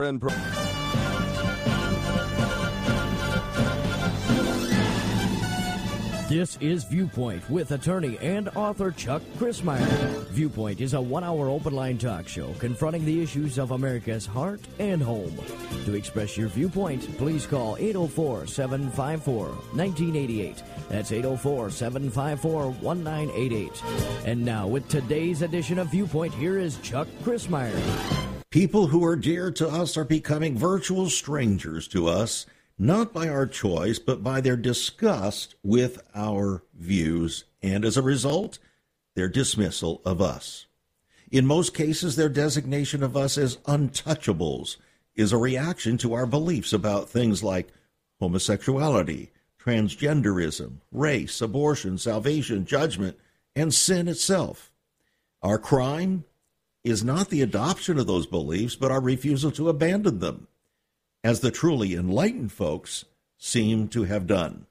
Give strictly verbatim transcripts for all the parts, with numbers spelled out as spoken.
This is Viewpoint with attorney and author Chuck Crismier. Viewpoint is a one-hour open-line talk show confronting the issues of America's heart and home. To express your viewpoint, please call eight oh four, seven five four, one nine eight eight. That's eight oh four, seven five four, one nine eight eight. And now, with today's edition of Viewpoint, here is Chuck Crismier. People who are dear to us are becoming virtual strangers to us, not by our choice, but by their disgust with our views, and as a result, their dismissal of us. In most cases, their designation of us as untouchables is a reaction to our beliefs about things like homosexuality, transgenderism, race, abortion, salvation, judgment, and sin itself. Our crime is not the adoption of those beliefs, but our refusal to abandon them, as the truly enlightened folks seem to have done.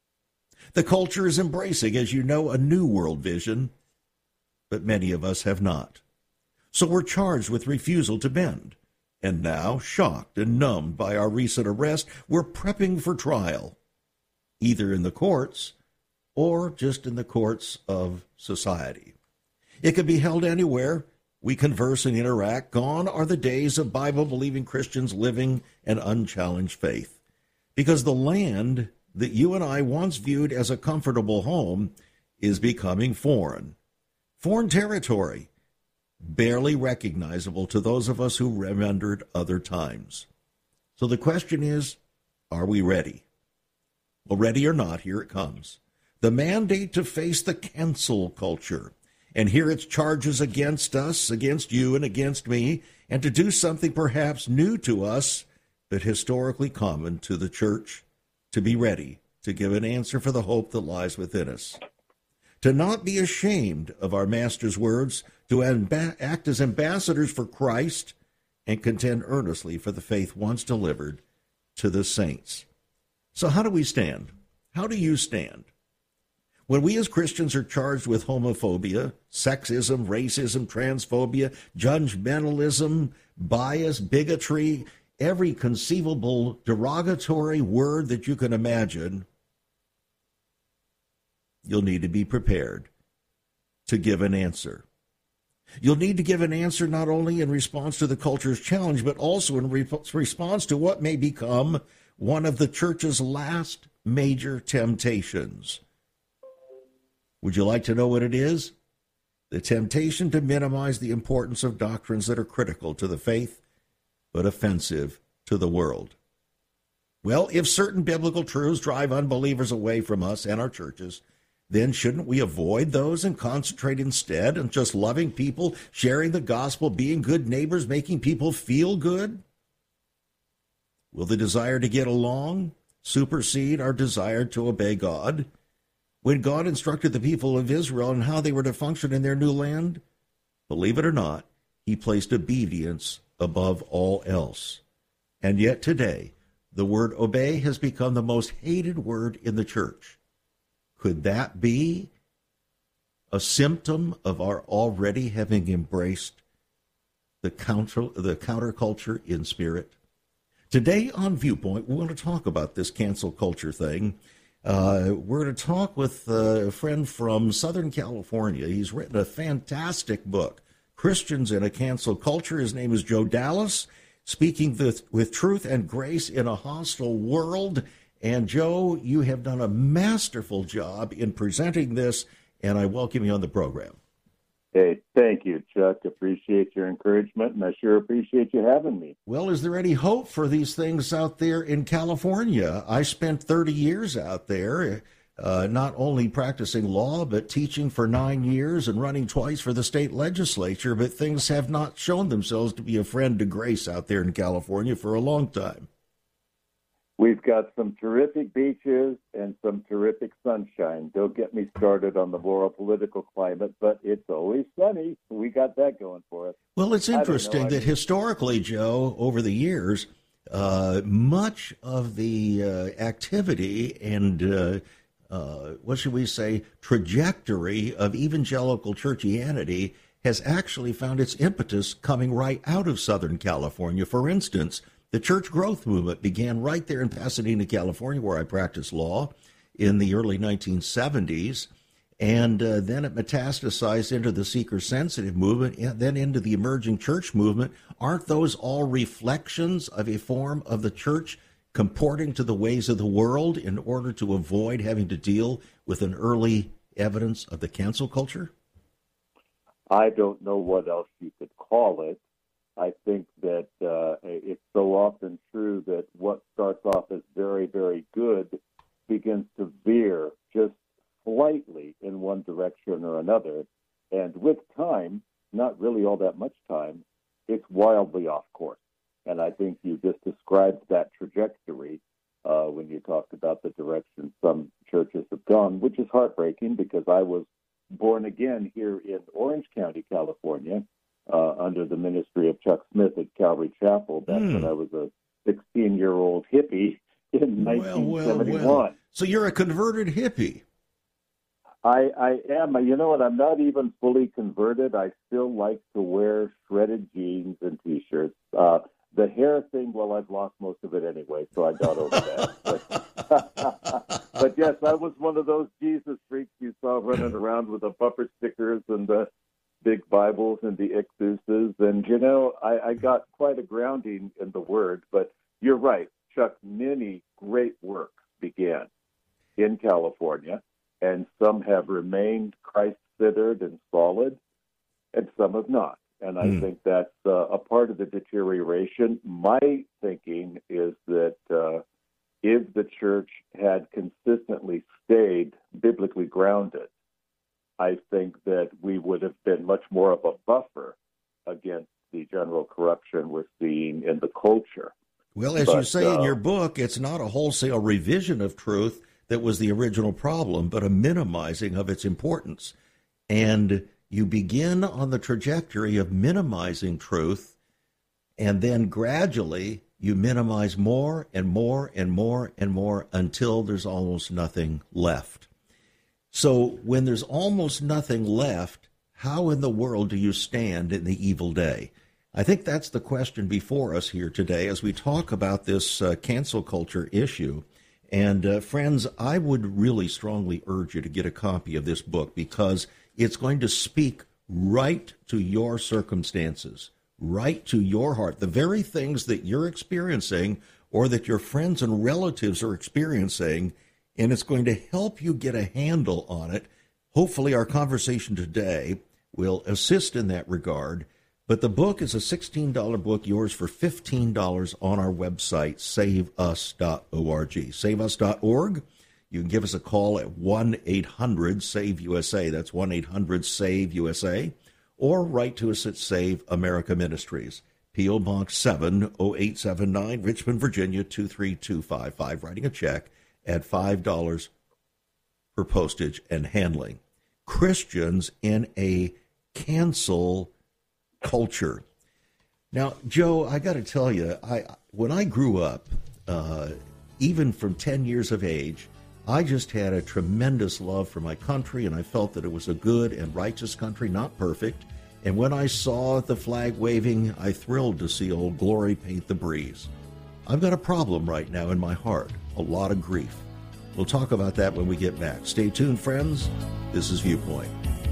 The culture is embracing, as you know, a new world vision, but many of us have not. So we're charged with refusal to bend. And now, shocked and numbed by our recent arrest, we're prepping for trial, either in the courts or just in the courts of society. It could be held anywhere. We converse and interact. Gone are the days of Bible-believing Christians living an unchallenged faith, because the land that you and I once viewed as a comfortable home is becoming foreign. Foreign territory, barely recognizable to those of us who remembered other times. So the question is, are we ready? Well, ready or not, here it comes. The mandate to face the cancel culture. And here it's charges against us, against you, and against me, and to do something perhaps new to us, but historically common to the church, to be ready to give an answer for the hope that lies within us. To not be ashamed of our Master's words, to amb- act as ambassadors for Christ, and contend earnestly for the faith once delivered to the saints. So how do we stand? How do you stand? When we as Christians are charged with homophobia, sexism, racism, transphobia, judgmentalism, bias, bigotry, every conceivable derogatory word that you can imagine, you'll need to be prepared to give an answer. You'll need to give an answer not only in response to the culture's challenge, but also in re- response to what may become one of the church's last major temptations. Would you like to know what it is? The temptation to minimize the importance of doctrines that are critical to the faith, but offensive to the world. Well, if certain biblical truths drive unbelievers away from us and our churches, then shouldn't we avoid those and concentrate instead on just loving people, sharing the gospel, being good neighbors, making people feel good? Will the desire to get along supersede our desire to obey God? When God instructed the people of Israel on how they were to function in their new land, believe it or not, he placed obedience above all else. And yet today, the word obey has become the most hated word in the church. Could that be a symptom of our already having embraced the counter, the counterculture in spirit? Today on Viewpoint, we want to talk about this cancel culture thing. Uh, we're going to talk with uh, a friend from Southern California. He's written a fantastic book, Christians in a Cancel Culture. His name is Joe Dallas, speaking with, with truth and grace in a hostile world. And Joe, you have done a masterful job in presenting this, and I welcome you on the program. Hey, thank you, Chuck. Appreciate your encouragement, and I sure appreciate you having me. Well, is there any hope for these things out there in California? I spent thirty years out there, uh, not only practicing law, but teaching for nine years and running twice for the state legislature, but things have not shown themselves to be a friend to grace out there in California for a long time. We've got some terrific beaches and some terrific sunshine. Don't get me started on the moral political climate, but it's always sunny. We got that going for us. Well, it's interesting that I mean, historically, Joe, over the years, uh, much of the uh, activity and, uh, uh, what should we say, trajectory of evangelical churchianity has actually found its impetus coming right out of Southern California. For instance, the church growth movement began right there in Pasadena, California, where I practiced law in the early nineteen seventies. And uh, then it metastasized into the seeker-sensitive movement, and then into the emerging church movement. Aren't those all reflections of a form of the church comporting to the ways of the world in order to avoid having to deal with an early evidence of the cancel culture? I don't know what else you could call it. I think that uh, it's so often true that what starts off as very, very good begins to veer just slightly in one direction or another. And with time, not really all that much time, it's wildly off course. And I think you just described that trajectory uh, when you talked about the direction some churches have gone, which is heartbreaking because I was born again here in Orange County, California, uh, under the ministry of Chuck Smith at Calvary Chapel back mm. when I was a sixteen-year-old hippie in nineteen seventy-one. Well, well. So you're a converted hippie. I, I am. You know what? I'm not even fully converted. I still like to wear shredded jeans and T-shirts. Uh, the hair thing, well, I've lost most of it anyway, so I got over that. But, but yes, I was one of those Jesus freaks you saw running around with the bumper stickers and the big Bibles and the ixuses. And, you know, I, I got quite a grounding in the Word. But you're right, Chuck, many great works began in California. And some have remained Christ-centered and solid, and some have not. And I mm. think that's uh, a part of the deterioration. My thinking is that uh, if the church had consistently stayed biblically grounded, I think that we would have been much more of a buffer against the general corruption we're seeing in the culture. Well, as but, you say uh, in your book, it's not a wholesale revision of truth that was the original problem, but a minimizing of its importance. And you begin on the trajectory of minimizing truth, and then gradually you minimize more and more and more and more until there's almost nothing left. So when there's almost nothing left, how in the world do you stand in the evil day? I think that's the question before us here today as we talk about this uh, cancel culture issue. And uh, friends, I would really strongly urge you to get a copy of this book because it's going to speak right to your circumstances, right to your heart, the very things that you're experiencing or that your friends and relatives are experiencing, and it's going to help you get a handle on it. Hopefully our conversation today will assist in that regard. But the book is a sixteen dollars book, yours for fifteen dollars on our website, save us dot org. save us dot org. You can give us a call at one eight hundred save U S A. That's one eight hundred save U S A. Or write to us at Save America Ministries, P O. Box seven oh eight seven nine, Richmond, Virginia, two three two five five. Writing a check at five dollars for postage and handling. Christians in a cancel culture. Now, Joe, I got to tell you, I when I grew up, uh, even from ten years of age, I just had a tremendous love for my country, and I felt that it was a good and righteous country, not perfect. And when I saw the flag waving, I thrilled to see Old Glory paint the breeze. I've got a problem right now in my heart, a lot of grief. We'll talk about that when we get back. Stay tuned, friends. This is Viewpoint.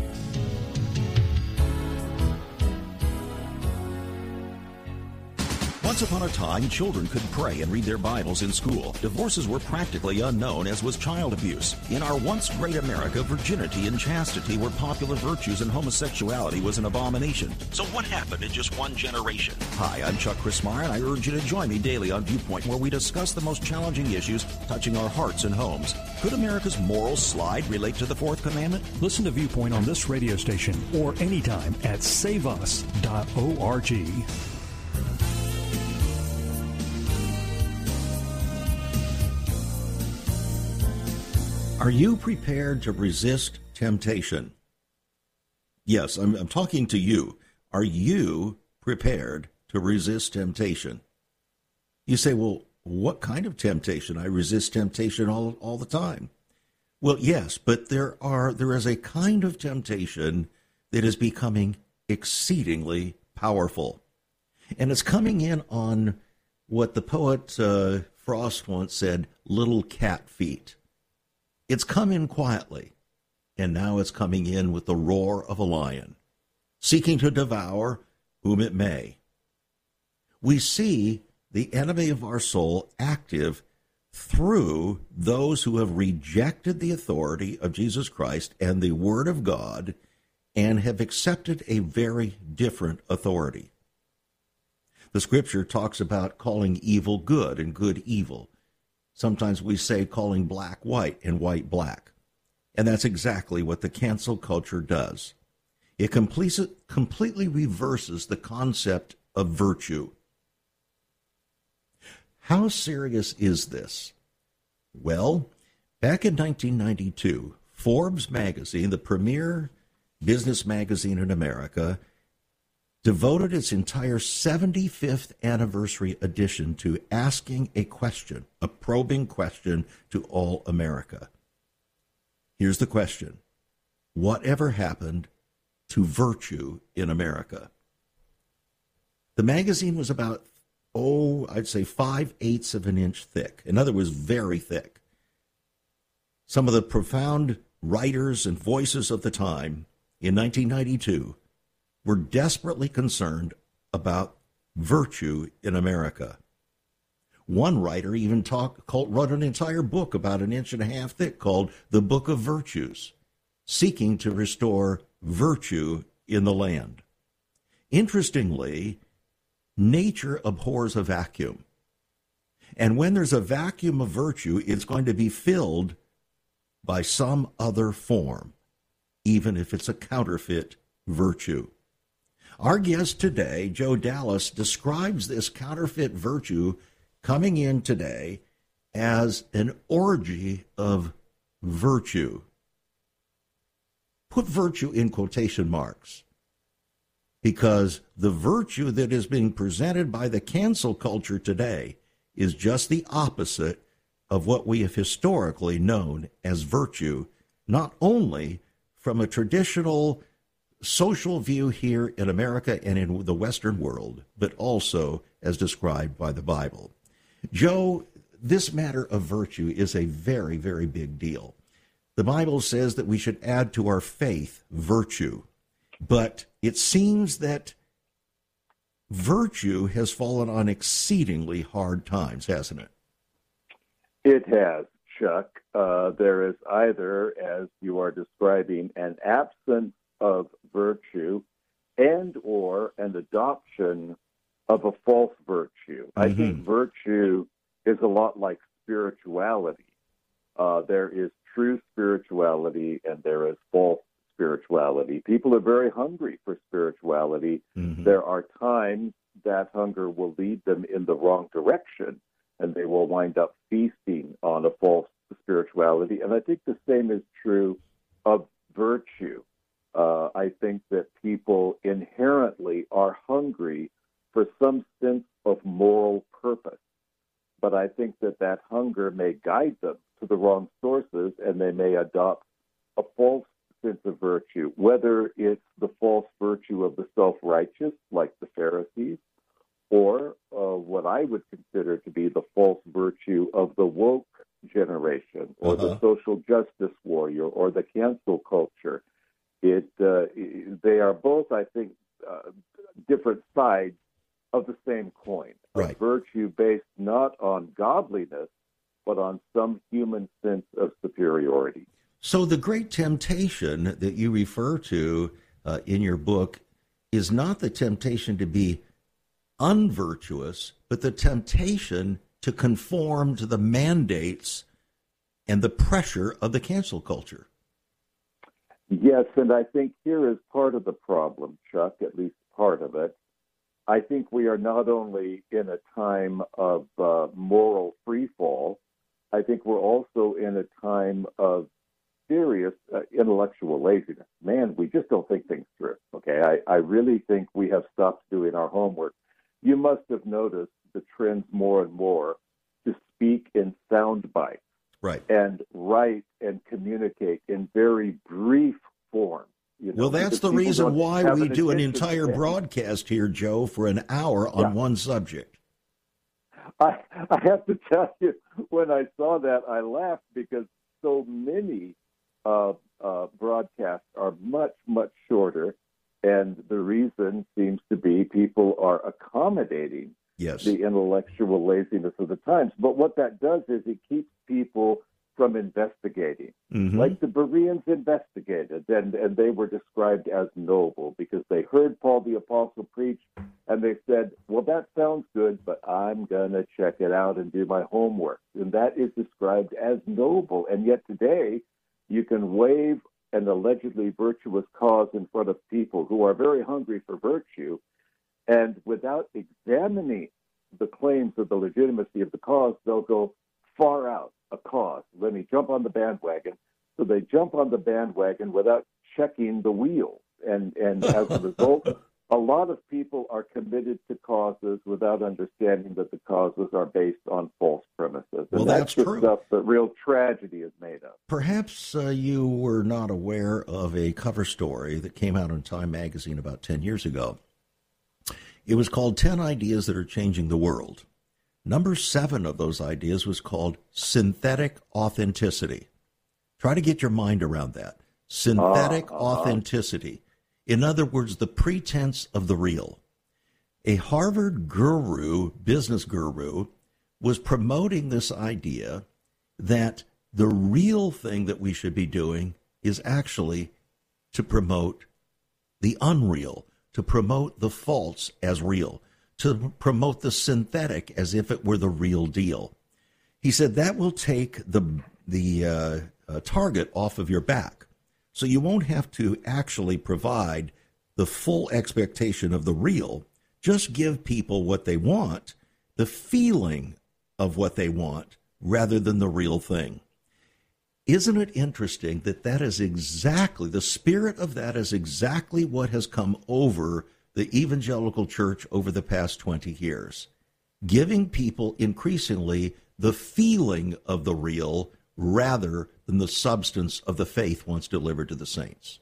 Once upon a time, children could pray and read their Bibles in school. Divorces were practically unknown, as was child abuse. In our once great America, virginity and chastity were popular virtues and homosexuality was an abomination. So what happened in just one generation? Hi, I'm Chuck Christmeyer, and I urge you to join me daily on Viewpoint, where we discuss the most challenging issues touching our hearts and homes. Could America's moral slide relate to the Fourth Commandment? Listen to Viewpoint on this radio station or anytime at save us dot org. Are you prepared to resist temptation? Yes, I'm, I'm talking to you. Are you prepared to resist temptation? You say, well, what kind of temptation? I resist temptation all, all the time. Well, yes, but there are there is a kind of temptation that is becoming exceedingly powerful. And it's coming in on what the poet uh, Frost once said, little cat feet. It's come in quietly, and now it's coming in with the roar of a lion, seeking to devour whom it may. We see the enemy of our soul active through those who have rejected the authority of Jesus Christ and the Word of God and have accepted a very different authority. The Scripture talks about calling evil good and good evil. Sometimes we say calling black white and white black. And that's exactly what the cancel culture does. It completely reverses the concept of virtue. How serious is this? Well, back in nineteen ninety-two, Forbes magazine, the premier business magazine in America, devoted its entire seventy-fifth anniversary edition to asking a question, a probing question to all America. Here's the question. Whatever happened to virtue in America? The magazine was about, oh, I'd say five-eighths of an inch thick. In other words, very thick. Some of the profound writers and voices of the time in nineteen ninety-two were desperately concerned about virtue in America. One writer even talk, called, wrote an entire book about an inch and a half thick called The Book of Virtues, seeking to restore virtue in the land. Interestingly, nature abhors a vacuum. And when there's a vacuum of virtue, it's going to be filled by some other form, even if it's a counterfeit virtue. Our guest today, Joe Dallas, describes this counterfeit virtue coming in today as an orgy of virtue. Put virtue in quotation marks, because the virtue that is being presented by the cancel culture today is just the opposite of what we have historically known as virtue, not only from a traditional social view here in America and in the Western world, but also as described by the Bible. Joe, this matter of virtue is a very, very big deal. The Bible says that we should add to our faith virtue, but it seems that virtue has fallen on exceedingly hard times, hasn't it? It has, Chuck. Uh, there is either, as you are describing, an absence of virtue and or an adoption of a false virtue. Mm-hmm. I think virtue is a lot like spirituality. Uh, there is true spirituality and there is false spirituality. People are very hungry for spirituality. Mm-hmm. There are times that hunger will lead them in the wrong direction, and they will wind up feasting on a false spirituality. And I think the same is true of virtue. Uh, I think that people inherently are hungry for some sense of moral purpose. But I think that that hunger may guide them to the wrong sources, and they may adopt a false sense of virtue, whether it's the false virtue of the self-righteous, like the Pharisees, or uh, what I would consider to be the false virtue of the woke generation, or uh-huh. the social justice warrior, or the cancel culture. It uh, they are both, I think, uh, different sides of the same coin. Right. A virtue based not on godliness, but on some human sense of superiority. So the great temptation that you refer to uh, in your book is not the temptation to be unvirtuous, but the temptation to conform to the mandates and the pressure of the cancel culture. Yes, and I think here is part of the problem, Chuck, at least part of it. I think we are not only in a time of uh, moral freefall, I think we're also in a time of serious uh, intellectual laziness. Man, we just don't think things through, okay? I, I really think we have stopped doing our homework. You must have noticed the trends more and more to speak in sound bites. Right. And write and communicate in very brief form. You know, well, that's the reason why we do an entire span. broadcast here, Joe, for an hour on yeah. one subject. I, I have to tell you, when I saw that, I laughed because so many uh, uh, broadcasts are much, much shorter. And the reason seems to be people are accommodating yes. the intellectual laziness of the times. But what that does is it keeps people from investigating. Mm-hmm. Like the Bereans investigated, and, and they were described as noble because they heard Paul the Apostle preach, and they said, well, that sounds good, but I'm going to check it out and do my homework. And that is described as noble. And yet today, you can wave an allegedly virtuous cause in front of people who are very hungry for virtue, and without examining the claims of the legitimacy of the cause, they'll go far out a cause. Let me jump on the bandwagon. So they jump on the bandwagon without checking the wheels. And, and as a result, a lot of people are committed to causes without understanding that the causes are based on false premises. And well, that's, that's the true. stuff that real tragedy is made of. Perhaps uh, you were not aware of a cover story that came out in Time magazine about ten years ago. It was called ten Ideas That Are Changing the World. Number seven of those ideas was called synthetic authenticity. Try to get your mind around that. Synthetic uh, uh, authenticity. In other words, the pretense of the real. A Harvard guru, business guru, was promoting this idea that the real thing that we should be doing is actually to promote the unreal, to promote the false as real, to promote the synthetic as if it were the real deal. He said that will take the, the uh, uh, target off of your back. So you won't have to actually provide the full expectation of the real. Just give people what they want, the feeling of what they want, rather than the real thing. Isn't it interesting that that is exactly, the spirit of that is exactly what has come over the evangelical church over the past twenty years, giving people increasingly the feeling of the real rather than the substance of the faith once delivered to the saints.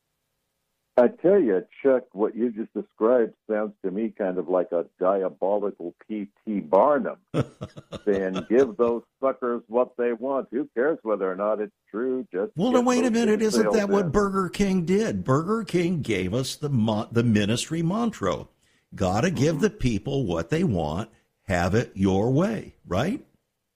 I tell you, Chuck, what you just described sounds to me kind of like a diabolical P T Barnum saying, give those suckers what they want. Who cares whether or not it's true? Just well, now, wait a minute. Isn't that what Burger King did? Burger King gave us the mo- the ministry mantra. Got to give the people what they want. Have it your way, right?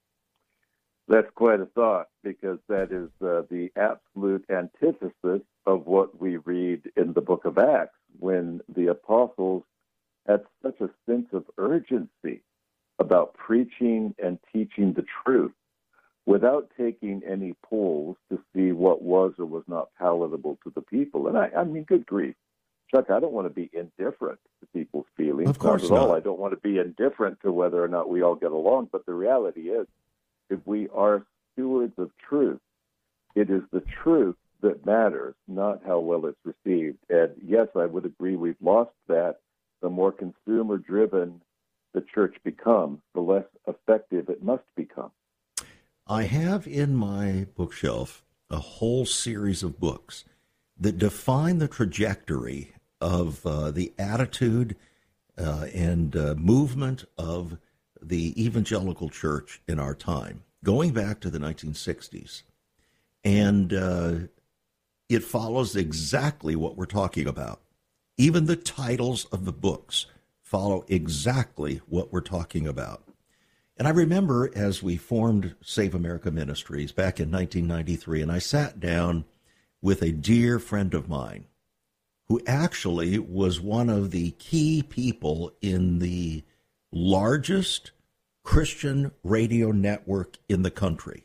That's quite a thought, because that is uh, the absolute antithesis of what we read in the book of Acts, when the apostles had such a sense of urgency about preaching and teaching the truth without taking any polls to see what was or was not palatable to the people. And I, I mean, good grief. Chuck, I don't want to be indifferent to people's feelings. Of course not at all. not. I don't want to be indifferent to whether or not we all get along, but the reality is, if we are stewards of truth, it is the truth that matters, not how well it's received. And yes, I would agree we've lost that. The more consumer-driven the church becomes, the less effective it must become. I have in my bookshelf a whole series of books that define the trajectory of uh, the attitude uh, and uh, movement of the evangelical church in our time, going back to the nineteen sixties. And uh, it follows exactly what we're talking about. Even the titles of the books follow exactly what we're talking about. And I remember as we formed Save America Ministries back in nineteen ninety-three, and I sat down with a dear friend of mine who actually was one of the key people in the largest Christian radio network in the country.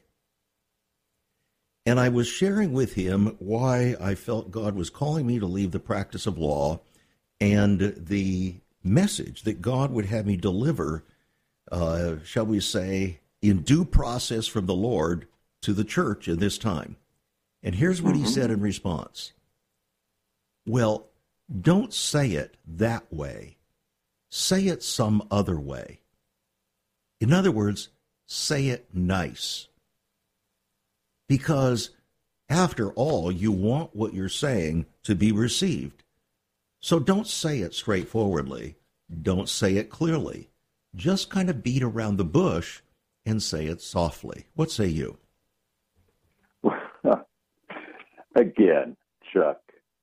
And I was sharing with him why I felt God was calling me to leave the practice of law and the message that God would have me deliver, uh, shall we say, in due process from the Lord to the church in this time. And here's what mm-hmm. he said in response. Well, don't say it that way. Say it some other way. In other words, say it nice. Because After all, you want what you're saying to be received. So don't say it straightforwardly. Don't say it clearly. Just kind of beat around the bush and say it softly. What say you? Again, Chuck,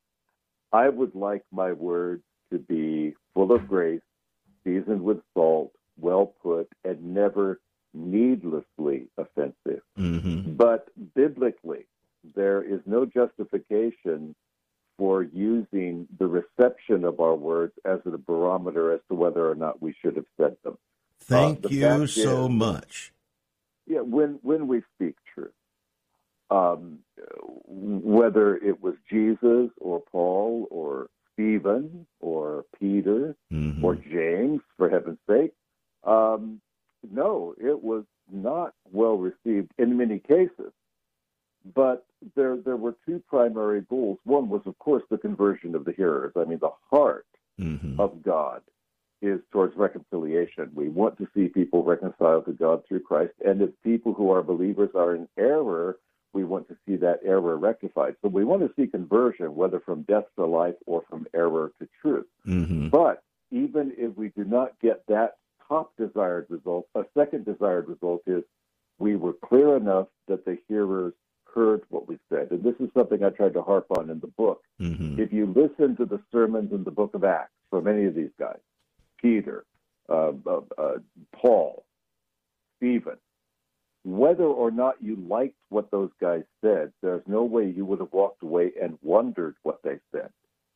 I would like my words to be full of grace, seasoned with salt, well put, and never needlessly offensive. Mm-hmm. But biblically, there is no justification for using the reception of our words as a barometer as to whether or not we should have said them. Thank uh, the you so is, much. Yeah, when when we speak truth, um, whether it was Jesus or Paul or Stephen or Peter mm-hmm. or James, for heaven's sake, um, no, it was not well received in many cases. But there there were two primary goals. One was, of course, the conversion of the hearers. I mean, the heart mm-hmm. of God is towards reconciliation. We want to see people reconciled to God through Christ. And if people who are believers are in error, we want to see that error rectified. So we want to see conversion, whether from death to life or from error to truth. Mm-hmm. But even if we do not get that top desired result, a second desired result is we were clear enough that the hearers heard what we said. And this is something I tried to harp on in the book. Mm-hmm. If you listen to the sermons in the book of Acts from any of these guys, Peter, uh, uh, uh, Paul, Stephen, whether or not you liked what those guys said, there's no way you would have walked away and wondered what they said.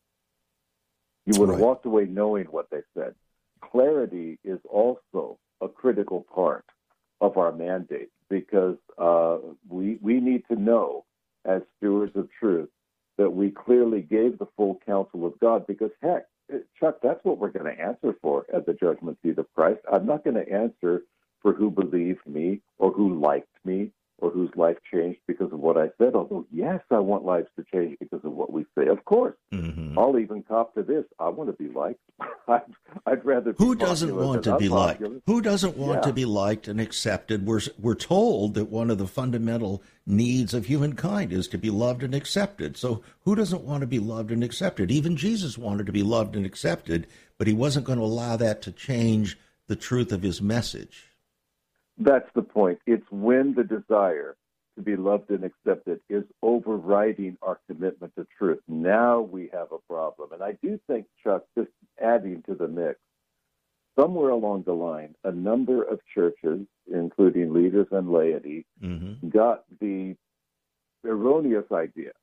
You would have right. walked away knowing what they said. Clarity is also a critical part of our mandate, because uh, we we need to know, as stewards of truth, that we clearly gave the full counsel of God. Because, heck, Chuck, that's what we're going to answer for at the judgment seat of Christ. I'm not going to answer for who believed me or who liked me or whose life changed because of what I said, although, yes, I want lives to change because of what we say. Of course. Mm-hmm. I'll even cop to this. I want to be liked. I'd, I'd rather be Who doesn't want to be unpopular. liked? Who doesn't want Yeah. to be liked and accepted? We're, we're told that one of the fundamental needs of humankind is to be loved and accepted. So who doesn't want to be loved and accepted? Even Jesus wanted to be loved and accepted, but he wasn't going to allow that to change the truth of his message. That's the point. It's when the desire to be loved and accepted is overriding our commitment to truth. Now we have a problem. And I do think, Chuck, just adding to the mix, somewhere along the line, a number of churches, including leaders and laity, Mm-hmm. got the erroneous idea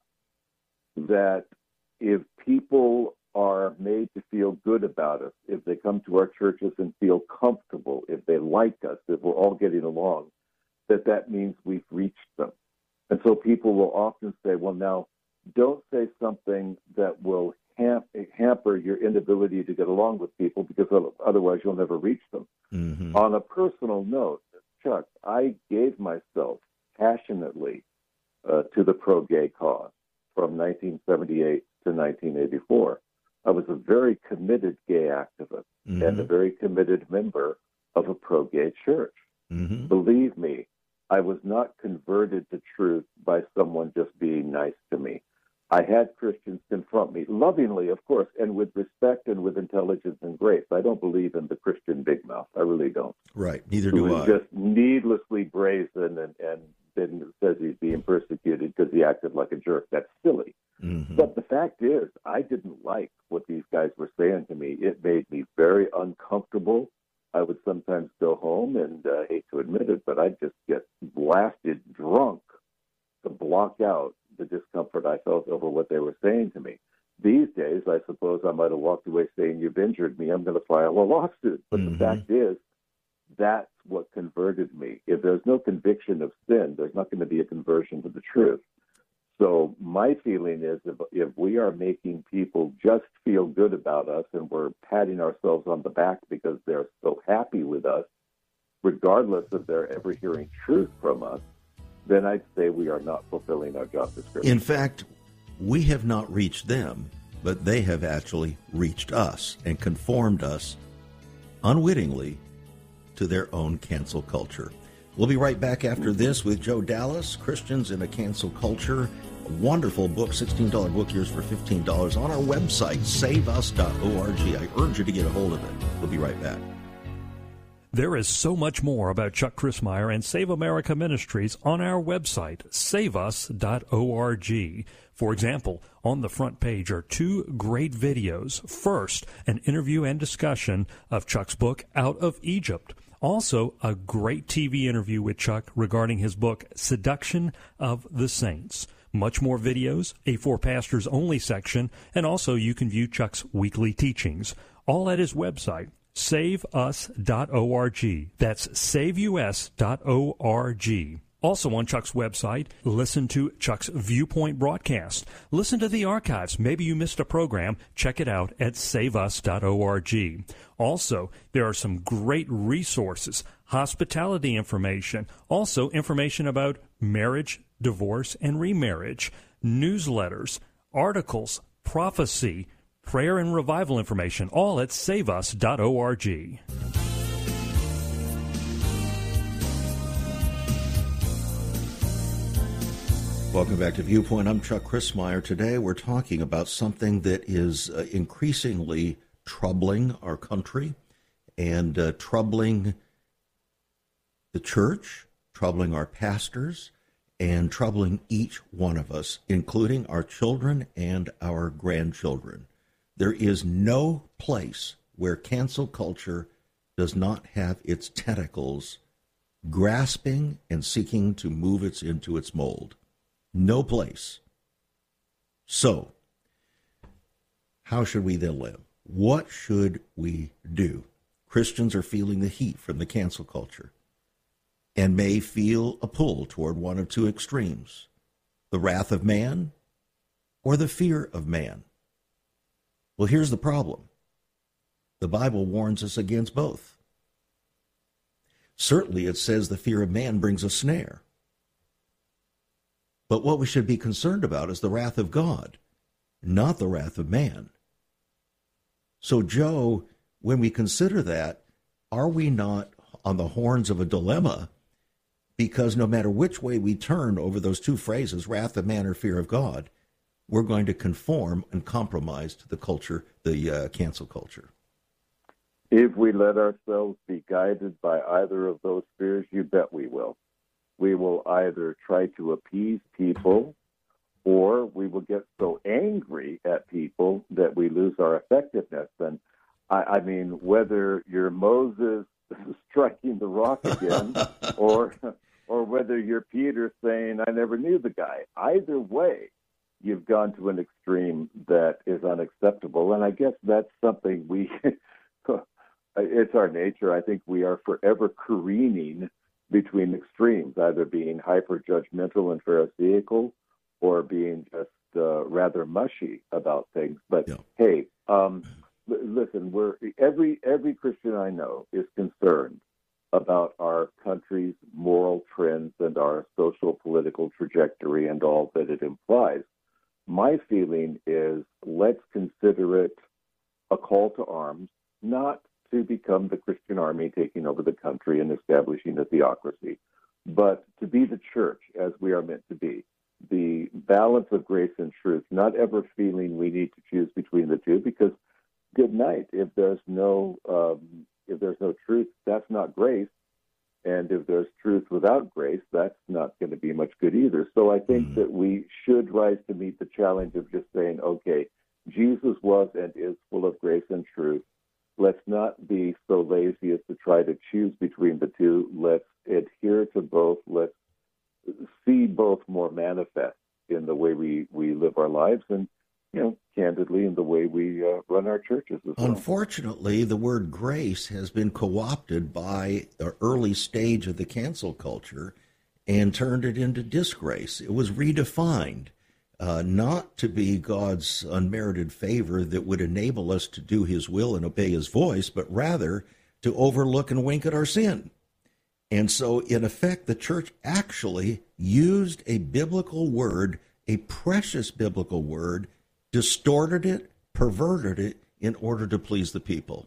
that if people are made to feel good about us, if they come to our churches and feel comfortable, if they like us, if we're all getting along, that that means we've reached them. And so people will often say, well, now, don't say something that will ham- hamper your inability to get along with people, because otherwise you'll never reach them. Mm-hmm. On a personal note, Chuck, I gave myself passionately uh, to the pro-gay cause from nineteen seventy-eight to nineteen eighty-four. I was a very committed gay activist Mm-hmm. and a very committed member of a pro-gay church. Mm-hmm. Believe me, I was not converted to truth by someone just being nice to me. I had Christians confront me, lovingly, of course, and with respect and with intelligence and grace. I don't believe in the Christian big mouth. I really don't. Right. Neither Who do is I. just needlessly brazen and, and then says he's being persecuted because he acted like a jerk. That's silly. Mm-hmm. But the fact is, I didn't like what these guys were saying to me. It made me very uncomfortable. I would sometimes go home, and I uh, hate to admit it, but I'd just get blasted drunk to block out the discomfort I felt over what they were saying to me. These days, I suppose I might have walked away saying, you've injured me, I'm going to file a lawsuit. But Mm-hmm. the fact is, that's what converted me. If there's no conviction of sin, there's not going to be a conversion to the truth. So my feeling is if, if we are making people just feel good about us and we're patting ourselves on the back because they're so happy with us, regardless of their ever hearing truth from us, then I'd say we are not fulfilling our job description. In fact, we have not reached them, but they have actually reached us and conformed us unwittingly to their own cancel culture. We'll be right back after this with Joe Dallas, Christians in a Cancel Culture, wonderful book, sixteen dollars book, yours for fifteen dollars, on our website, save us dot org. I urge you to get a hold of it. We'll be right back. There is so much more about Chuck Crismier and Save America Ministries on our website, save us dot org. For example, on the front page are two great videos. First, an interview and discussion of Chuck's book, Out of Egypt. Also, a great T V interview with Chuck regarding his book, Seduction of the Saints. Much more videos, a For Pastors Only section, and also you can view Chuck's weekly teachings, all at his website, save us dot org. That's save us dot org. Also on Chuck's website, listen to Chuck's Viewpoint broadcast. Listen to the archives. Maybe you missed a program. Check it out at save us dot org. Also, there are some great resources, hospitality information, also information about marriage, divorce, and remarriage, newsletters, articles, prophecy, prayer and revival information, all at save us dot org. Welcome back to Viewpoint. I'm Chuck Crismier. Today we're talking about something that is uh, increasingly troubling our country and uh, troubling the church, troubling our pastors, and troubling each one of us, including our children and our grandchildren. There is no place where cancel culture does not have its tentacles grasping and seeking to move it into its mold. No place. So, how should we then live? What should we do? Christians are feeling the heat from the cancel culture and may feel a pull toward one of two extremes, the wrath of man or the fear of man. Well, here's the problem. The Bible warns us against both. Certainly it says the fear of man brings a snare. But what we should be concerned about is the wrath of God, not the wrath of man. So, Joe, when we consider that, are we not on the horns of a dilemma? Because no matter which way we turn over those two phrases, wrath of man or fear of God, we're going to conform and compromise to the culture, the uh, cancel culture. If we let ourselves be guided by either of those fears, you bet we will. We will either try to appease people, or we will get so angry at people that we lose our effectiveness. And I, I mean, whether you're Moses striking the rock again, or or whether you're Peter saying, I never knew the guy, either way, you've gone to an extreme that is unacceptable. And I guess that's something we, it's our nature. I think we are forever careening between extremes, either being hyper-judgmental and pharisaical or being just uh, rather mushy about things. But, yeah. hey, um, l- listen, we're every every Christian I know is concerned about our country's moral trends and our social political trajectory and all that it implies. My feeling is let's consider it a call to arms, not to become the Christian army taking over the country and establishing a theocracy, but to be the church as we are meant to be. The balance of grace and truth, not ever feeling we need to choose between the two, because good night. If there's no um, if there's no truth, that's not grace. And if there's truth without grace, that's not going to be much good either. So I think mm. that we should rise to meet the challenge of just saying, okay, Jesus was and is full of grace and truth. Let's not be so lazy as to try to choose between the two. Let's adhere to both. Let's see both more manifest in the way we, we live our lives and, you know, candidly in the way we uh, run our churches as well. Unfortunately, the word grace has been co-opted by the early stage of the cancel culture and turned it into disgrace. It was redefined. Uh, not to be God's unmerited favor that would enable us to do his will and obey his voice, but rather to overlook and wink at our sin. And so, in effect, the church actually used a biblical word, a precious biblical word, distorted it, perverted it in order to please the people.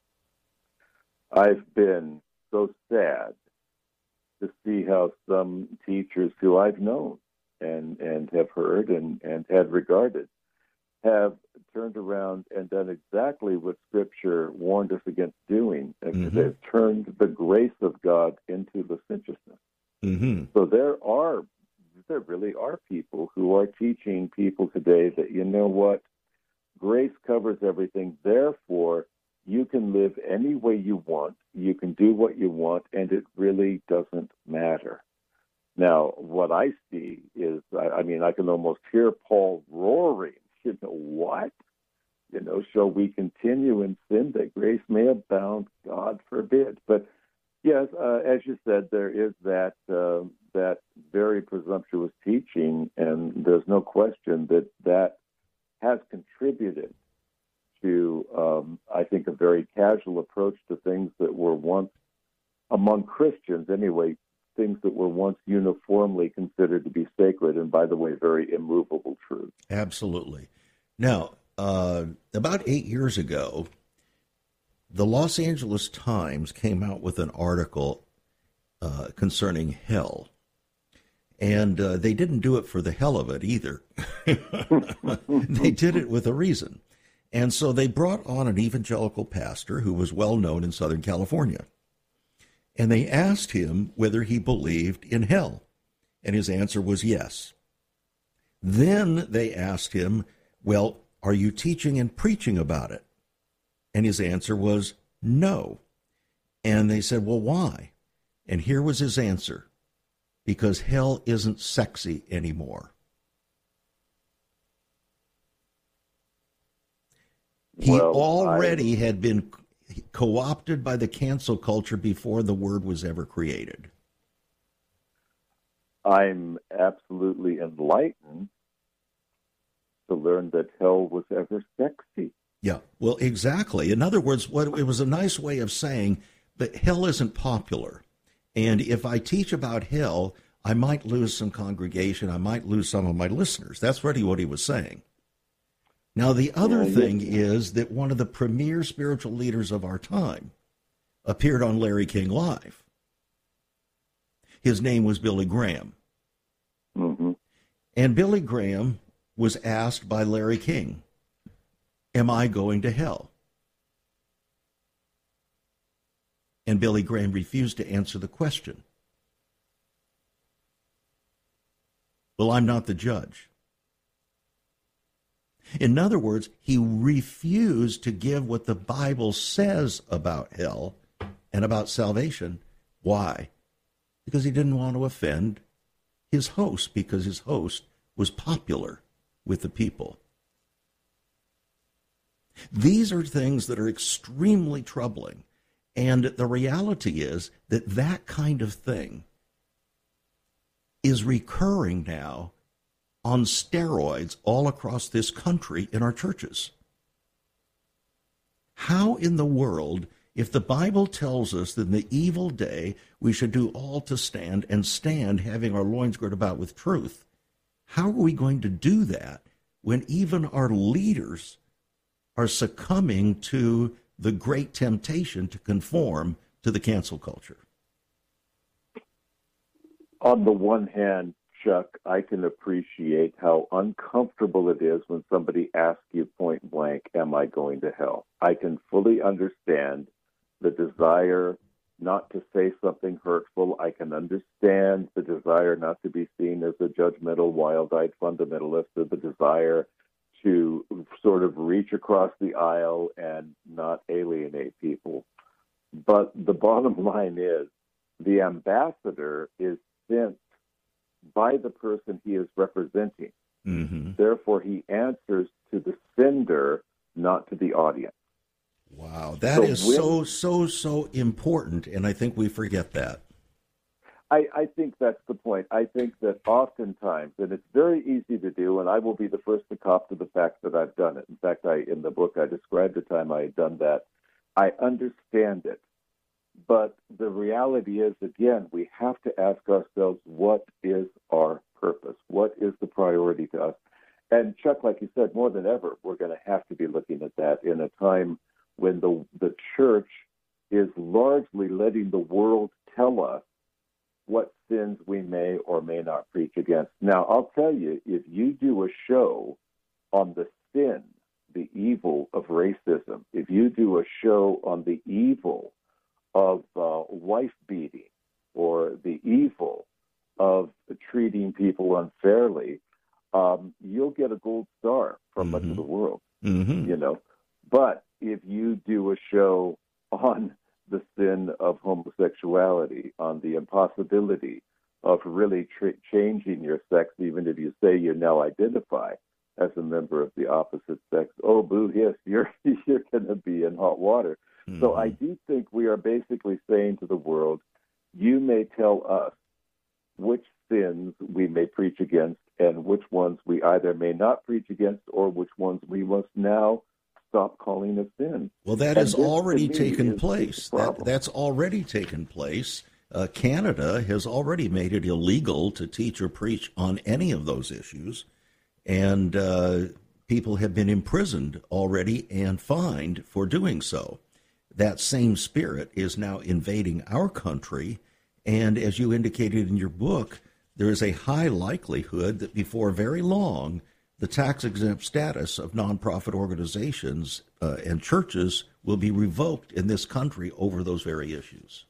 I've been so sad to see how some teachers who I've known and, and have heard and, and had regarded have turned around and done exactly what Scripture warned us against doing. Mm-hmm. They've turned the grace of God into licentiousness. Mm-hmm. So there are, there really are people who are teaching people today that, you know what, grace covers everything, therefore you can live any way you want, you can do what you want, and it really doesn't matter. Now, what I see is, I, I mean, I can almost hear Paul roaring. You know what? You know, shall we continue in sin that grace may abound? God forbid. But yes, uh, as you said, there is that uh, that very presumptuous teaching, and there's no question that that has contributed to, um, I think, a very casual approach to things that were once, among Christians anyway, things that were once uniformly considered to be sacred, and by the way, very immovable truths. Absolutely. Now, uh, about eight years ago, the Los Angeles Times came out with an article uh, concerning hell. And uh, they didn't do it for the hell of it either. They did it with a reason. And so they brought on an evangelical pastor who was well known in Southern California. And they asked him whether he believed in hell. And his answer was yes. Then they asked him, well, are you teaching and preaching about it? And his answer was no. And they said, well, why? And here was his answer. Because hell isn't sexy anymore. He well, already I... had been co-opted by the cancel culture before the word was ever created. I'm absolutely enlightened to learn that hell was ever sexy. Yeah, well, exactly. In other words, what it was a nice way of saying that hell isn't popular. And if I teach about hell, I might lose some congregation. I might lose some of my listeners. That's really what he was saying. Now, the other yeah, thing yeah. is that one of the premier spiritual leaders of our time appeared on Larry King Live. His name was Billy Graham. Mm-hmm. And Billy Graham was asked by Larry King, am I going to hell? And Billy Graham refused to answer the question. Well, I'm not the judge. In other words, he refused to give what the Bible says about hell and about salvation. Why? Because he didn't want to offend his host, because his host was popular with the people. These are things that are extremely troubling. And the reality is that that kind of thing is recurring now on steroids all across this country in our churches. How in the world, if the Bible tells us that in the evil day we should do all to stand and stand having our loins girt about with truth, how are we going to do that when even our leaders are succumbing to the great temptation to conform to the cancel culture? On the one hand, Chuck, I can appreciate how uncomfortable it is when somebody asks you point blank, am I going to hell? I can fully understand the desire not to say something hurtful. I can understand the desire not to be seen as a judgmental, wild-eyed fundamentalist, or the desire to sort of reach across the aisle and not alienate people. But the bottom line is the ambassador is sent by the person he is representing. Mm-hmm. Therefore, he answers to the sender, not to the audience. Wow, that so is when, so, so, so important, and I think we forget that. I, I think that's the point. I think that oftentimes, and it's very easy to do, and I will be the first to cop to the fact that I've done it. In fact, I in the book I described the time I had done that. I understand it. But the reality is, again, we have to ask ourselves, what is our purpose? What is the priority to us? And Chuck, like you said, more than ever, we're going to have to be looking at that in a time when the the church is largely letting the world tell us what sins we may or may not preach against. Now, I'll tell you, if you do a show on the sin, the evil of racism, if you do a show on the evil of uh, wife beating or the evil of treating people unfairly, um, you'll get a gold star from mm-hmm. much of the world, mm-hmm. you know. But if you do a show on the sin of homosexuality, on the impossibility of really tra- changing your sex, even if you say you now identify as a member of the opposite sex, oh, boo, hiss, you're, you're going to be in hot water. Mm-hmm. So I do think we are basically saying to the world, you may tell us which sins we may preach against and which ones we either may not preach against or which ones we must now stop calling a sin. Well, that has already taken place. That, that's already taken place. Uh, Canada has already made it illegal to teach or preach on any of those issues, and uh, people have been imprisoned already and fined for doing so. That same spirit is now invading our country, and as you indicated in your book, there is a high likelihood that before very long, the tax-exempt status of nonprofit organizations uh, and churches will be revoked in this country over those very issues.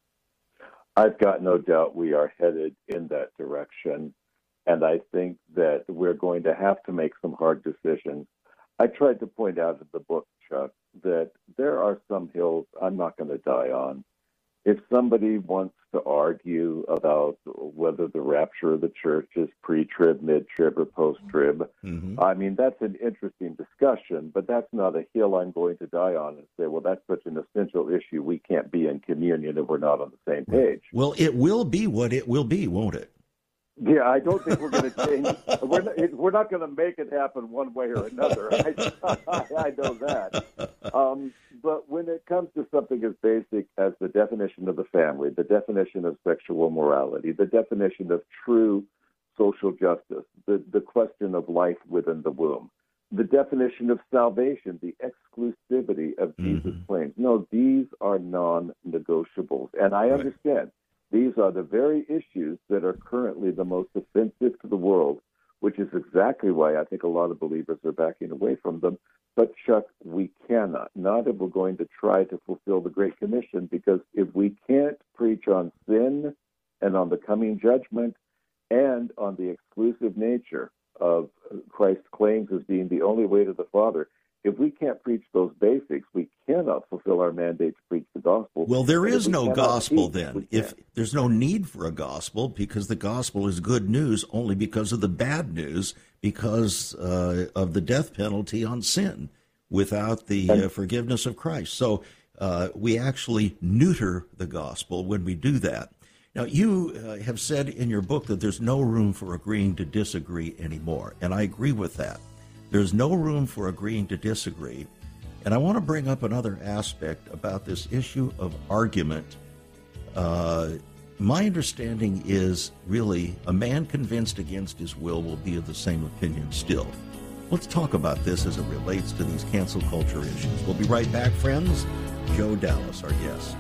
I've got no doubt we are headed in that direction, and I think that we're going to have to make some hard decisions. I tried to point out in the book, Chuck, that there are some hills I'm not going to die on. If somebody wants to argue about whether the rapture of the church is pre-trib, mid-trib, or post-trib, mm-hmm. I mean, that's an interesting discussion, but that's not a hill I'm going to die on and say, well, that's such an essential issue, we can't be in communion if we're not on the same page. Well, it will be what it will be, won't it? Yeah, I don't think we're going to change. We're not, we're not going to make it happen one way or another. I, I, I know that. Um, but when it comes to something as basic as the definition of the family, the definition of sexual morality, the definition of true social justice, the, the question of life within the womb, the definition of salvation, the exclusivity of mm-hmm. Jesus' claims, no, these are non-negotiables. And I right. understand. These are the very issues that are currently the most offensive to the world, which is exactly why I think a lot of believers are backing away from them. But, Chuck, we cannot, not if we're going to try to fulfill the Great Commission, because if we can't preach on sin and on the coming judgment and on the exclusive nature of Christ's claims as being the only way to the Father, if we can't preach those basics, we cannot fulfill our mandate to preach the gospel. Well, there is no gospel then. If there's no need for a gospel, because the gospel is good news only because of the bad news, because uh, of the death penalty on sin without the uh, forgiveness of Christ. So uh, we actually neuter the gospel when we do that. Now, you uh, have said in your book that there's no room for agreeing to disagree anymore, and I agree with that. There's no room for agreeing to disagree. And I want to bring up another aspect about this issue of argument. Uh, my understanding is really a man convinced against his will will be of the same opinion still. Let's talk about this as it relates to these cancel culture issues. We'll be right back, friends. Joe Dallas, our guest.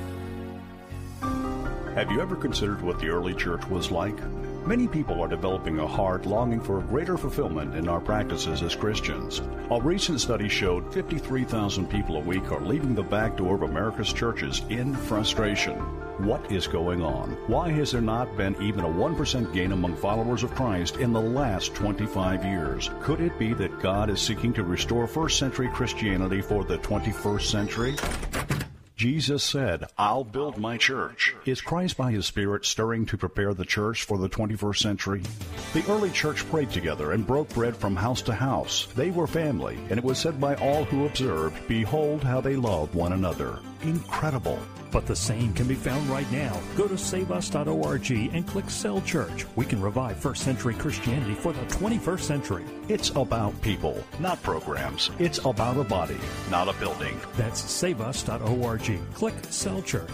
Have you ever considered what the early church was like? Many people are developing a heart longing for a greater fulfillment in our practices as Christians. A recent study showed fifty-three thousand people a week are leaving the back door of America's churches in frustration. What is going on? Why has there not been even a one percent gain among followers of Christ in the last twenty-five years? Could it be that God is seeking to restore first century Christianity for the twenty-first century? Jesus said, I'll build my church. Is Christ by His Spirit stirring to prepare the church for the twenty-first century? The early church prayed together and broke bread from house to house. They were family, and it was said by all who observed, behold how they love one another. Incredible. But the same can be found right now. Go to save us dot org and click Cell Church. We can revive first century Christianity for the twenty-first century. It's about people, not programs. It's about a body, not a building. That's save us dot org. Click Cell Church.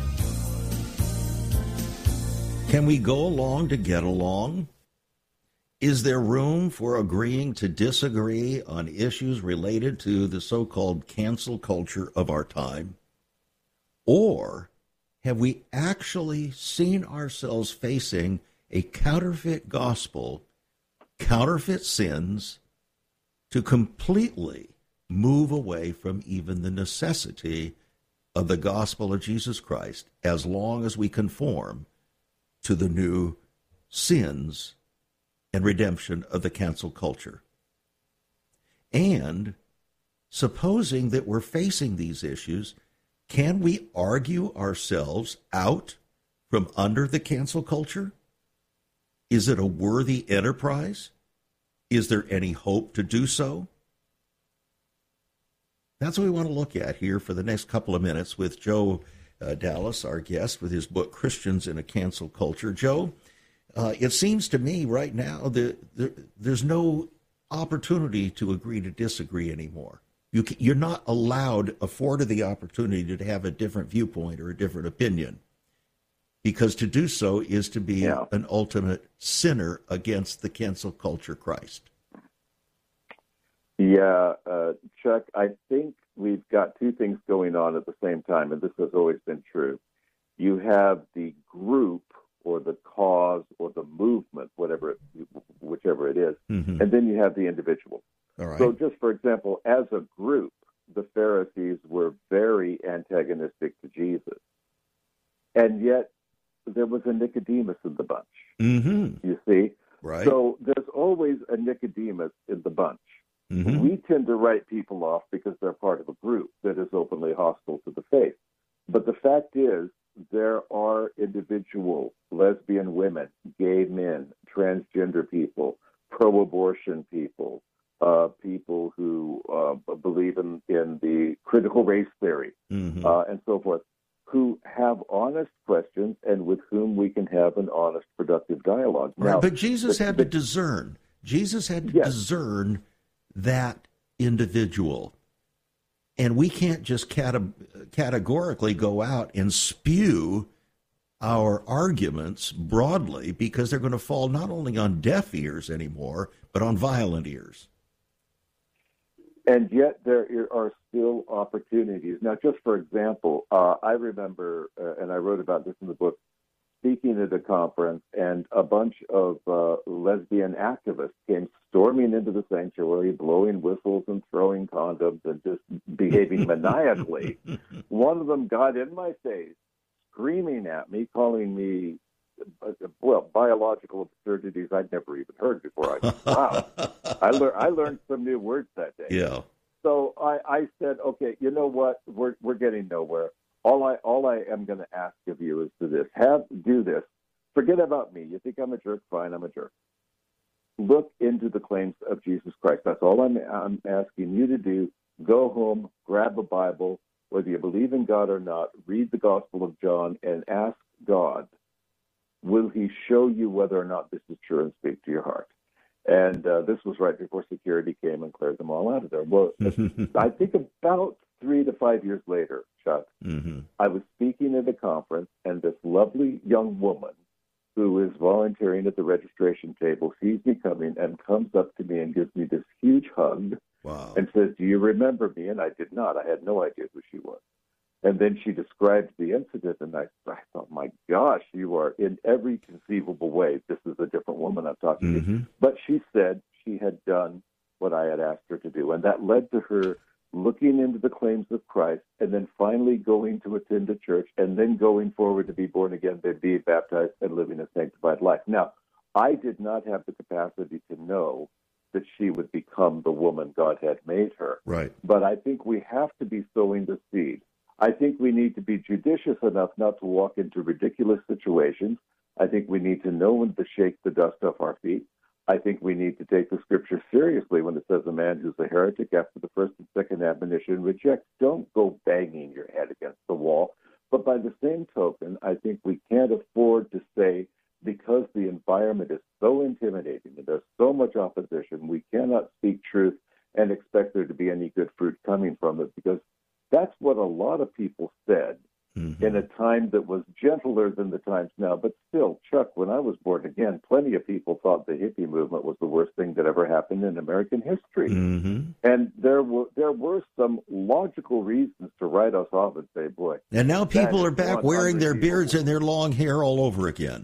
Can we go along to get along? Is there room for agreeing to disagree on issues related to the so-called cancel culture of our time? Or have we actually seen ourselves facing a counterfeit gospel, counterfeit sins, to completely move away from even the necessity of the gospel of Jesus Christ as long as we conform to the new sins and redemption of the cancel culture? And supposing that we're facing these issues, can we argue ourselves out from under the cancel culture? Is it a worthy enterprise? Is there any hope to do so? That's what we want to look at here for the next couple of minutes with Joe uh, Dallas, our guest, with his book, Christians in a Cancel Culture. Joe, uh, it seems to me right now that there, there's no opportunity to agree to disagree anymore. You can, you're not allowed, afforded the opportunity to have a different viewpoint or a different opinion, because to do so is to be yeah. an ultimate sinner against the cancel culture Christ. Yeah, uh, Chuck, I think we've got two things going on at the same time, and this has always been true. You have the group or the cause or the movement, whatever, it, whichever it is, mm-hmm. and then you have the individual. All right. So just for example, as a group, the Pharisees were very antagonistic to Jesus. And yet there was a Nicodemus in the bunch, mm-hmm. you see? Right. So there's always a Nicodemus in the bunch. Mm-hmm. We tend to write people off because they're part of a group that is openly hostile to the faith. But the fact is, there are individual lesbian women, gay men, transgender people, pro-abortion people, uh, people who uh, believe in, in the critical race theory, mm-hmm. uh, and so forth, who have honest questions and with whom we can have an honest, productive dialogue. Right, now, but Jesus the, had the, to discern. Jesus had to yes. discern that individual. And we can't just cate- categorically go out and spew our arguments broadly, because they're going to fall not only on deaf ears anymore, but on violent ears. And yet there are still opportunities. Now, just for example, uh, I remember, uh, and I wrote about this in the book, speaking at a conference, and a bunch of uh, lesbian activists came storming into the sanctuary, blowing whistles and throwing condoms and just behaving maniacally. One of them got in my face, screaming at me, calling me, uh, well, biological absurdities I'd never even heard before. I wow, I, lear- I learned some new words that day. Yeah. So I, I said, okay, you know what? We're we're getting nowhere. All I all I am going to ask of you is to this: have do this. Forget about me. You think I'm a jerk? Fine, I'm a jerk. Look into the claims of Jesus Christ. That's all I'm I'm asking you to do. Go home, grab a Bible, whether you believe in God or not. Read the Gospel of John and ask God, will He show you whether or not this is true and speak to your heart? And uh, this was right before security came and cleared them all out of there. Well, I think about three to five years later, Chuck, mm-hmm. I was speaking at a conference, and this lovely young woman who is volunteering at the registration table sees me coming and comes up to me and gives me this huge hug. Wow. And says, do you remember me? And I did not. I had no idea who she was. And then she described the incident, and I, I thought, my gosh, you are in every conceivable way. This is a different woman I'm talking mm-hmm. to. But she said she had done what I had asked her to do, and that led to her looking into the claims of Christ, and then finally going to attend a church, and then going forward to be born again, then be baptized, and living a sanctified life. Now, I did not have the capacity to know that she would become the woman God had made her. Right. But I think we have to be sowing the seed. I think we need to be judicious enough not to walk into ridiculous situations. I think we need to know when to shake the dust off our feet. I think we need to take the scripture seriously when it says a man who's a heretic after the first and second admonition rejects. Don't go banging your head against the wall. But by the same token, I think we can't afford to say, because the environment is so intimidating and there's so much opposition, we cannot speak truth and expect there to be any good fruit coming from it, because that's what a lot of people said mm-hmm. in a time that was gentler than the times now. But still, Chuck, when I was born again, plenty of people thought the hippie movement was the worst thing that ever happened in American history. Mm-hmm. And there were there were some logical reasons to write us off and say, boy. And now people are back wearing their beards and their long hair all over again.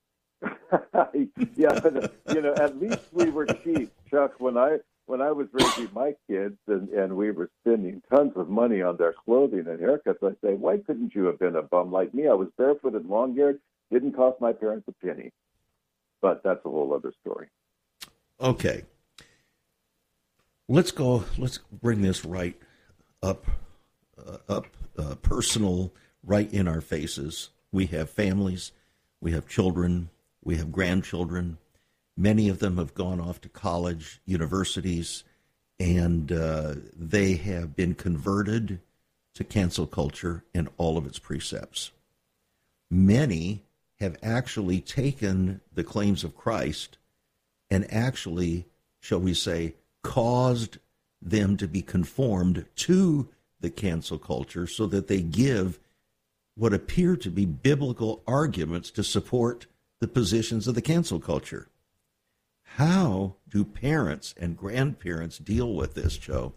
Yeah, but, you know, at least we were cheap, Chuck. When I when I was raising my kids and, and we were spending tons of money on their clothing and haircuts, I say, why couldn't you have been a bum like me? I was barefoot and long-haired. Didn't cost my parents a penny. But that's a whole other story. Okay. Let's go. Let's bring this right up, uh, up uh, personal, right in our faces. We have families. We have children. We have grandchildren. Many of them have gone off to college, universities, and uh, they have been converted to cancel culture and all of its precepts. Many have actually taken the claims of Christ and actually, shall we say, caused them to be conformed to the cancel culture so that they give what appear to be biblical arguments to support the positions of the cancel culture. How do parents and grandparents deal with this, Joe?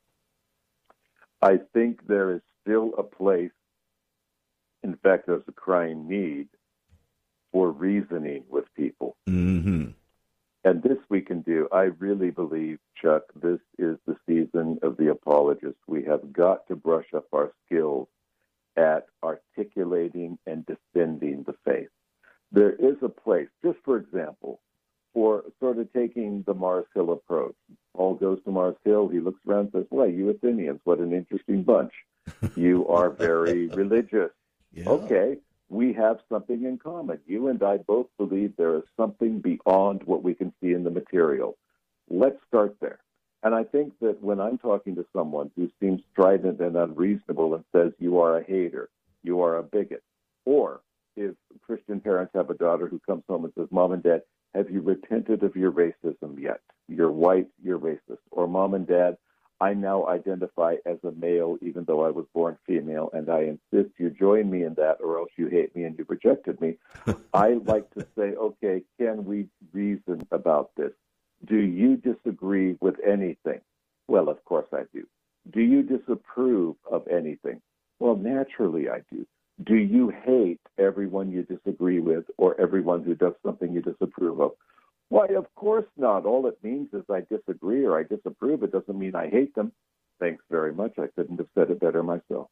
I think there is still a place, in fact, there's a crying need for reasoning with people. Mm-hmm. And this we can do. I really believe, Chuck, this is the season of the apologist. We have got to brush up our skills at articulating and defending the faith. There is a place, just for example, for sort of taking the Mars Hill approach. Paul goes to Mars Hill, he looks around and says, well, you Athenians, what an interesting bunch. You are very religious. Yeah. Okay, we have something in common. You and I both believe there is something beyond what we can see in the material. Let's start there. And I think that when I'm talking to someone who seems strident and unreasonable and says, you are a hater, you are a bigot, or if Christian parents have a daughter who comes home and says, Mom and Dad, have you repented of your racism yet? You're white, you're racist. Or Mom and Dad, I now identify as a male even though I was born female, and I insist you join me in that or else you hate me and you rejected me. I like to say, okay, can we reason about this? Do you disagree with anything? Well, of course I do. Do you disapprove of anything? Well, naturally I do. Do you hate everyone you disagree with or everyone who does something you disapprove of? Why, of course not. All it means is I disagree or I disapprove. It doesn't mean I hate them. Thanks very much. I couldn't have said it better myself.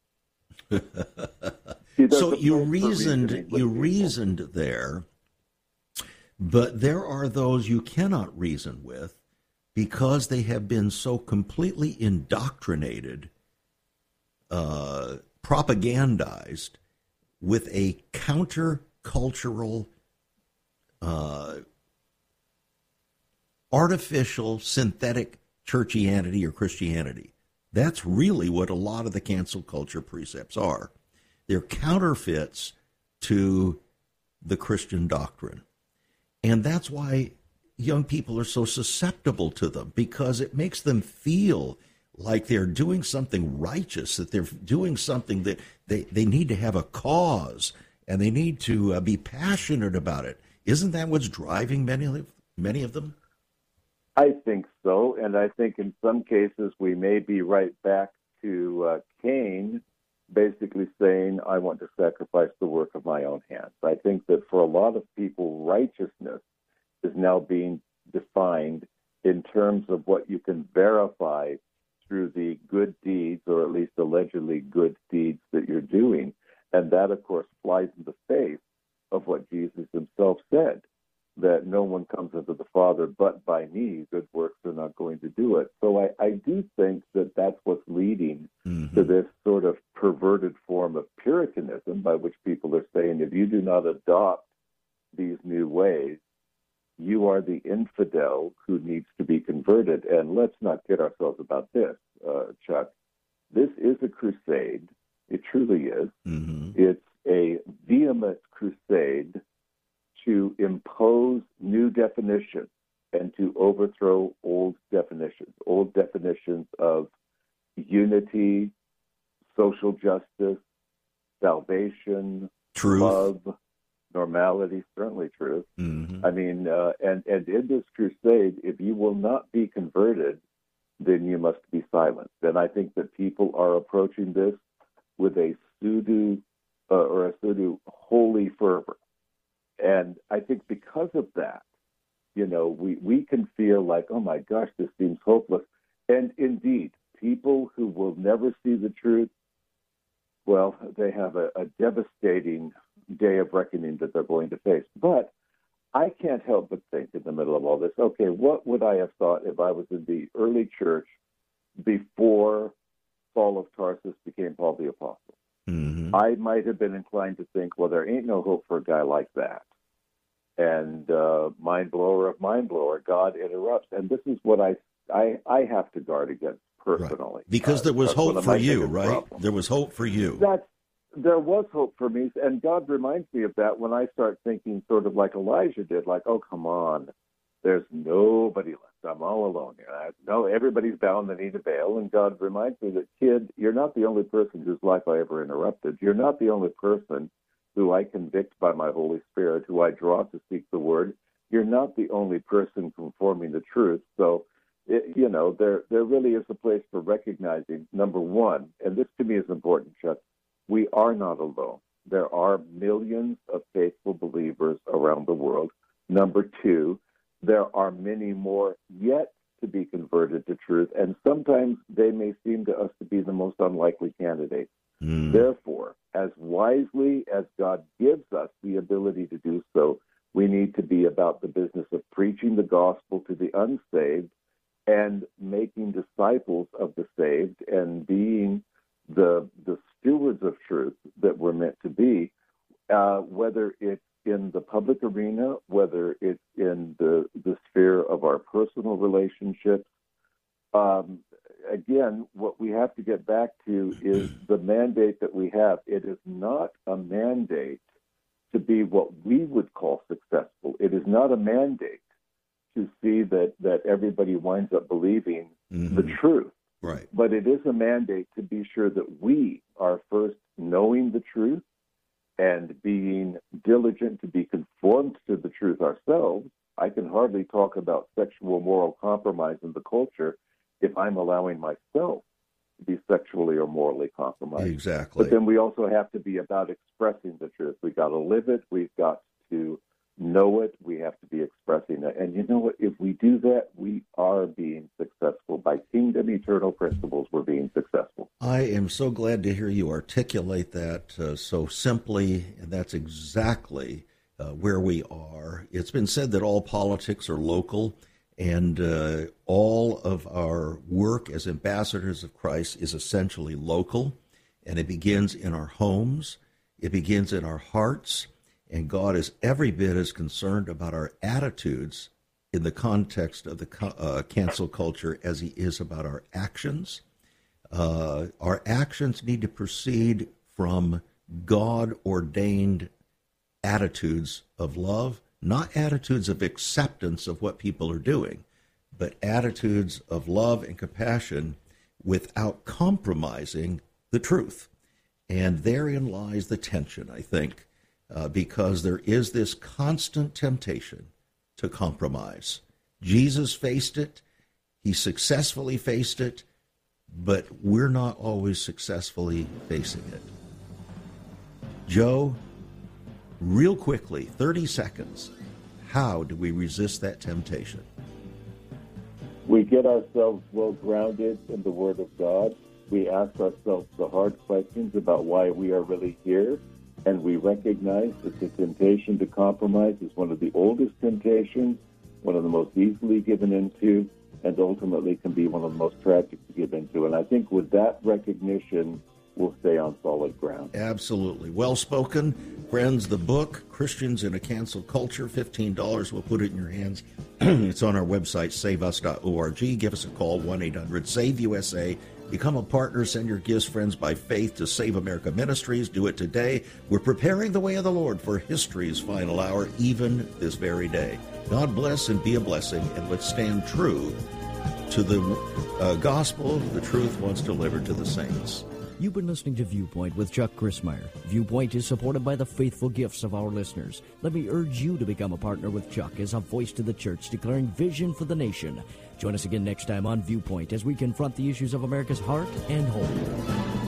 See, so you reasoned, you reasoned there, but there are those you cannot reason with because they have been so completely indoctrinated, uh, propagandized with a countercultural, uh, artificial, synthetic churchianity or Christianity. That's really what a lot of the cancel culture precepts are. They're counterfeits to the Christian doctrine. And that's why young people are so susceptible to them, because it makes them feel like they're doing something righteous, that they're doing something that they, they need to have a cause and they need to uh, be passionate about it. Isn't that what's driving many of, many of them? I think so, and I think in some cases we may be right back to uh, Cain basically saying, I want to sacrifice the work of my own hands. I think that for a lot of people, righteousness is now being defined in terms of what you can verify through the good deeds, or at least allegedly good deeds that you're doing. And that, of course, flies in the face of what Jesus himself said, that no one comes unto the Father but by me. Good works are not going to do it. So I, I do think that that's what's leading mm-hmm. to this sort of perverted form of Puritanism, by which people are saying, if you do not adopt these new ways, you are the infidel who needs to be converted. And let's not kid ourselves about this, uh, Chuck. This is a crusade. It truly is. Mm-hmm. It's a vehement crusade to impose new definitions and to overthrow old definitions, old definitions of unity, social justice, salvation, truth, love, normality, certainly truth. Mm-hmm. I mean, uh, and, and in this crusade, if you will not be converted, then you must be silenced. And I think that people are approaching this with a pseudo uh, or a pseudo holy fervor. And I think because of that, you know, we, we can feel like, oh my gosh, this seems hopeless. And indeed, people who will never see the truth, well, they have a, a devastating day of reckoning that they're going to face. But I can't help but think in the middle of all this, okay, what would I have thought if I was in the early church before Saul of Tarsus became Paul the Apostle? Mm-hmm. I might have been inclined to think, well, there ain't no hope for a guy like that. And uh, mind blower of mind blower, God interrupts. And this is what I I, I have to guard against personally. Right. Because there was uh, hope for you, right? Problem. There was hope for you. That's, there was hope for me. And God reminds me of that when I start thinking sort of like Elijah did, like, oh, come on. There's nobody left. I'm all alone here. I, no, everybody's bound the knee to Baal. And God reminds me that, kid, you're not the only person whose life I ever interrupted. You're not the only person who I convict by my Holy Spirit, who I draw to seek the word. You're not the only person conforming the truth. So, it, you know, there there really is a place for recognizing, number one, and this to me is important, Chuck, we are not alone. There are millions of faithful believers around the world. Number two, there are many more yet to be converted to truth, and sometimes they may seem to us to be the most unlikely candidates. Mm. Therefore, as wisely as God gives us the ability to do so, we need to be about the business of preaching the gospel to the unsaved and making disciples of the saved and being the the stewards of truth that we're meant to be, uh, whether it's in the public arena, whether it's in the, the sphere of our personal relationships. Um, again, what we have to get back to is the mandate that we have. It is not a mandate to be what we would call successful. It is not a mandate to see that, that everybody winds up believing mm-hmm. the truth. Right. But it is a mandate to be sure that we are first knowing the truth and being diligent to be conformed to the truth ourselves. I can hardly talk about sexual moral compromise in the culture if I'm allowing myself to be sexually or morally compromised. Exactly. But then we also have to be about expressing the truth. We've got to live it. We've got to know it. We have to be expressing it. And you know what? If we do that, we are being successful. By kingdom eternal principles, we're being successful. I am so glad to hear you articulate that uh, so simply, and that's exactly uh, where we are. It's been said that all politics are local, and uh, all of our work as ambassadors of Christ is essentially local, and it begins in our homes. It begins in our hearts. And God is every bit as concerned about our attitudes in the context of the uh, cancel culture as he is about our actions. Uh, our actions need to proceed from God-ordained attitudes of love, not attitudes of acceptance of what people are doing, but attitudes of love and compassion without compromising the truth. And therein lies the tension, I think. Uh, because there is this constant temptation to compromise. Jesus faced it. He successfully faced it, but we're not always successfully facing it. Joe, real quickly, thirty seconds, how do we resist that temptation? We get ourselves well grounded in the Word of God. We ask ourselves the hard questions about why we are really here. And we recognize that the temptation to compromise is one of the oldest temptations, one of the most easily given into, and ultimately can be one of the most tragic to give into. And I think with that recognition, we'll stay on solid ground. Absolutely. Well spoken. Friends, the book, Christians in a Cancel Culture, fifteen dollars. We'll put it in your hands. It's on our website, save us dot org. Give us a call, one eight hundred save U S A. Become a partner. Send your gifts, friends, by faith to Save America Ministries. Do it today. We're preparing the way of the Lord for history's final hour, even this very day. God bless and be a blessing, and let's stand true to the uh, gospel the truth once delivered to the saints. You've been listening to Viewpoint with Chuck Crismier. Viewpoint is supported by the faithful gifts of our listeners. Let me urge you to become a partner with Chuck as a voice to the church declaring vision for the nation. Join us again next time on Viewpoint as we confront the issues of America's heart and home.